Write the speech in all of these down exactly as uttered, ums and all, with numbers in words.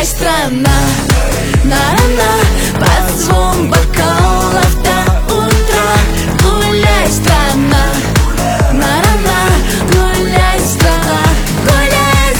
Гуляй, страна, на-на-на, под звон бокалов до утра. Гуляй, страна, на-на-на, гуляй, страна, гуляй,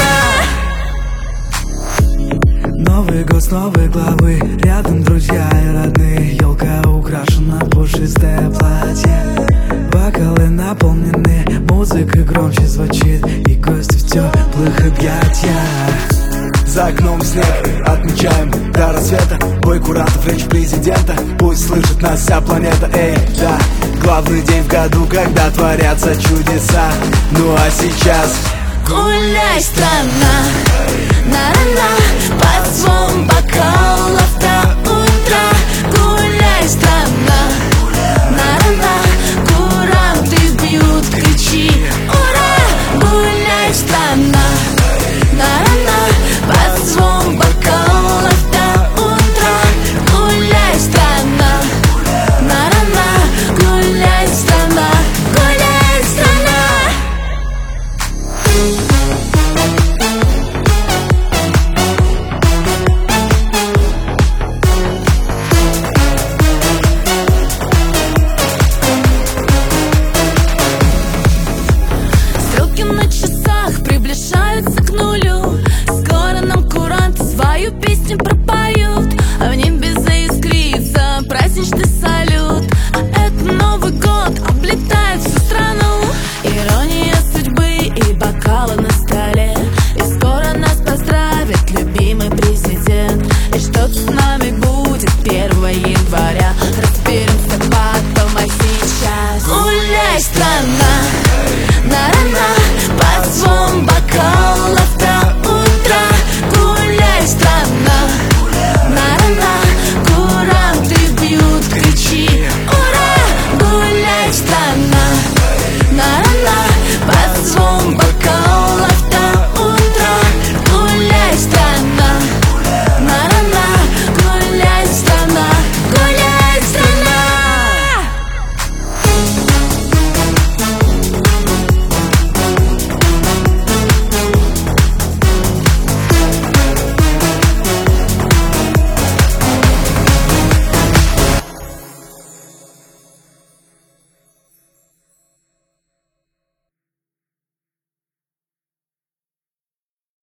страна. Новый год с новой главы, рядом друзья и родные. Елка украшена, пушистое платье, бокалы наполнены, музыка громче звучит, и гости в теплых объятиях. За окном снег, отмечаем до рассвета. Бой куратов, речь президента, пусть слышит нас вся планета. Эй, да, главный день в году, когда творятся чудеса. Ну а сейчас гуляй, страна, на-на-на, под звон бокалов.